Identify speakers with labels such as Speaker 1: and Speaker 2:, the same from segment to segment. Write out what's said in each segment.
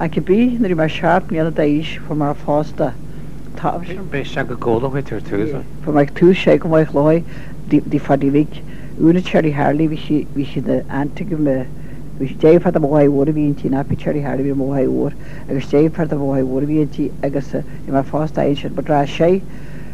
Speaker 1: Ac i bí na mar seart míana éis fu mar fásta tá
Speaker 2: Bé se go ggólahaid ar túsa.
Speaker 1: fu meid tú sé go maiid láid dí fadíhíh úna Cherry Harley bhí si de antigh me déh a mhaúór a bhíon tí napi Cherry Harley bhí mhaúór agus déhhar a mhaúór bhíon tí agus i mar fásta é sin, rá sé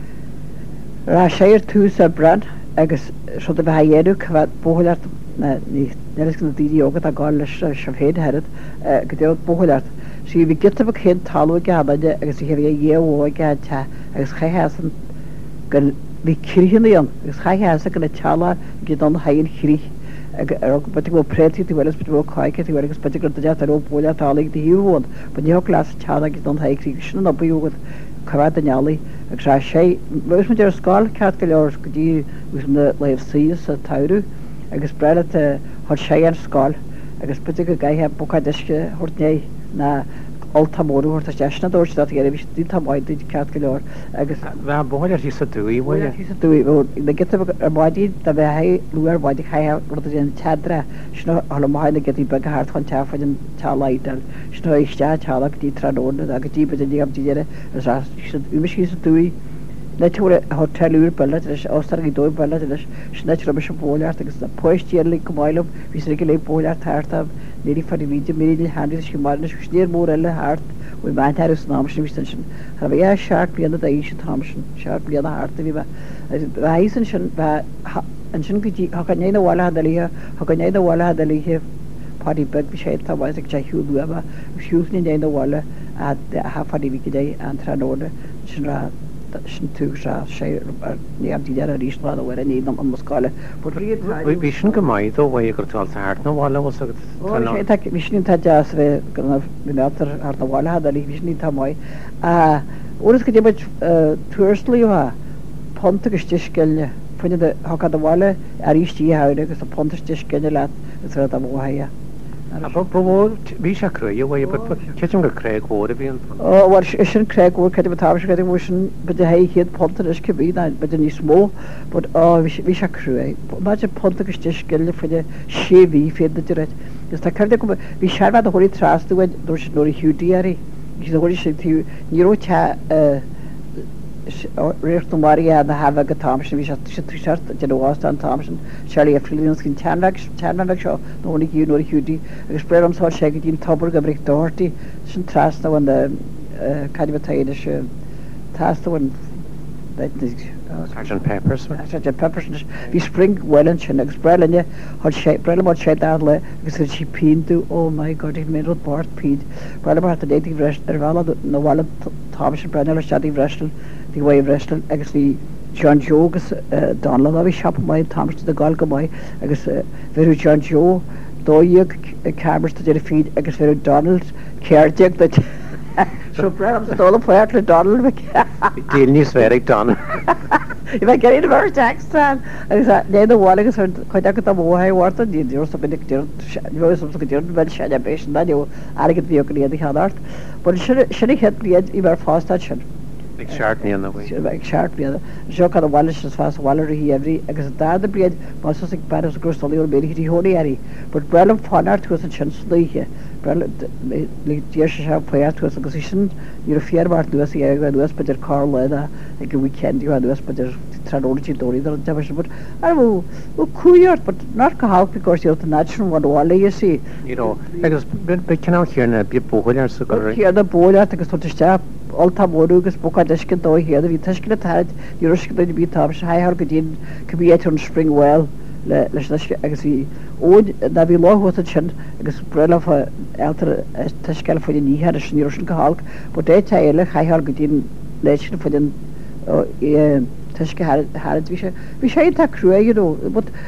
Speaker 1: ar túsa bran agus so a bheit dhéadú bheit bóhaileart nelas na díogad a gáil leis sem héad head go dé bóhaileart. Sí bhí git a chéad talú gabaide agus hé dhéhá gad te agus chahean gur bhí críhannaíon agus chaheasa go le teala go don haon chrí bud go prétí tú bhfuil bud caiice tú agus bud go de ar óbóile tálaigh de hiúháin, ba nío glas teala go don haigh sin na búgad chohad danealaí agus rá sé bhs mu ar sáil ceart go leir go dtí gus na léomh síos a taú agus breile thud sé ar sáil agus bud go gaithe buchadeisce thuirtné na altamóú hort deisna dúir dat er ví dí tamáid ceart go leir agus
Speaker 2: bhil hí sa dúí bhil
Speaker 1: na get maidí a bheit luar báid cha ru an tedra sna mána getí be hart chun tefa an teáidal sna iste teach dí tradóna agus tí dí am tíére uimi sa dúí netúre hotelúr belle leis ástar í dói belle leis snet me se bóleart agus na poistíarlí gomáilm ví go le bóleart tartam néí fan ví mé hand si mar snéir mór eile hart ó mein her námsin ví sin ha bh seart blianana a éisi tamsin seart blianana hartta ví héan sin an sin gotí ha gan néna bhile dalíthe ha gan néna bhile dalíthe pádí be vi sé táhaid ag te hiúú a siúsní déna bhile a ha fadí vi dé an tróna sin ra sin tú sé níamtí a rísá bhar a ní an moscáile.
Speaker 2: Bhí sin go maiid ó bhha gur táil hart nó bháile
Speaker 1: ví sin tá deas bheith gonar ar na bháile a lí ví ní tá maiid. Úras go débad túirslíomha ponta gus tiisceilne fuine hagad a bháile a rítíí haide agus a ponta tiisceilne leat is ra a bhhaia.
Speaker 2: Bhí se cruú ceim go créig hóra bhíon
Speaker 1: war sin créigúir ce tá go mu sin be a héad ponta is go bí be ní smó bhí se cruú beidir ponta agus tiisceilne fuide séhí féad naúid. Gus tá chuirde go bhí sebh a thuirí trasúid dú sin nóí hiúdíarí gus sé tú níró te récht marí a na hafh go tamsin ví tuart den áá an tamsin Charlie a flíons cin teanveh seo nónig hiú nóir hiúdí agus bre amsá sé go dín tabbar go bricht dáirtí sin trasna an caiimtaide se tastain
Speaker 2: Sgt. Peppers
Speaker 1: hí spring wellan sin agus brelenne brele mar sé le agus si pinú ó mai god mé bart pid brele mar a déting rest ar bhela nó bhile tá sin brenne stadí restel dí wa restel agus hí John Jogus Donald a bhí siap mai tamste de gal go mai agus verú John Jo dóíag cameras a dé feed agus verú Donald ceirteag dat so bre am stola poet le Donald
Speaker 2: Díl níos férig Donald.
Speaker 1: I bheith geir bhar textán agus né bháil agus chuide go bmhaáirta díú sa go dtíir bhe se a béis naú agad bhí go réad cheart, bu sinna het bliad í bhar fásta sin.
Speaker 2: Ag seaartníana
Speaker 1: ag seaartbliad seo chu bhile is fás bhile í éhrí agus dáda bliad má ag bar a gursáíú mé í hónaí, bud brelam fánar tú an sin slíthe dé se se poir tú agus sin ní a fiarbar nuas í ag nuas beidir cá leide ag go weekendú a nuas beidir tradótí dóí ar an te bud ar bh cuaart, bud ná go hápa gosíocht a national bháile sí.
Speaker 2: agus be cená chéarna bí bóhailear sa go
Speaker 1: chéad a bóleart agus tuiste altamóúgus bocha deisce dóhéad a bhí teisce taid dúrisce do bí tá se haithar go dtíon cubí an Springwell leis agus í óid na bhí láhta sin agus brela eltar teisceil foiidir níhead a sníir sin go hálk, bu é teile chaithar go dtíon leis sin foiidir teisce hí sé tá cruúé